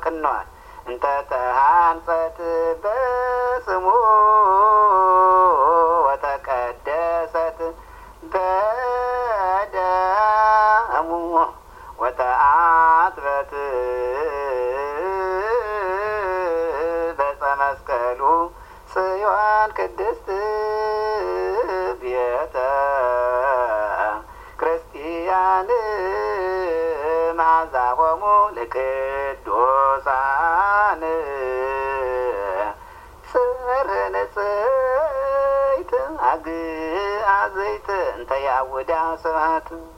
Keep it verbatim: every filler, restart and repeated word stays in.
ቅንዋት እንተ ተሃንጸት በስሙ ወተቀደሰት በደሙ ወተአትበት በጸመስቀሉ ጽዮን ቅድስት ቤተ ክርስቲያን ማዛሆሙ ለቅዱሳን ስርንጽይት አግአዘይት እንተ ያውዳ ስብሐት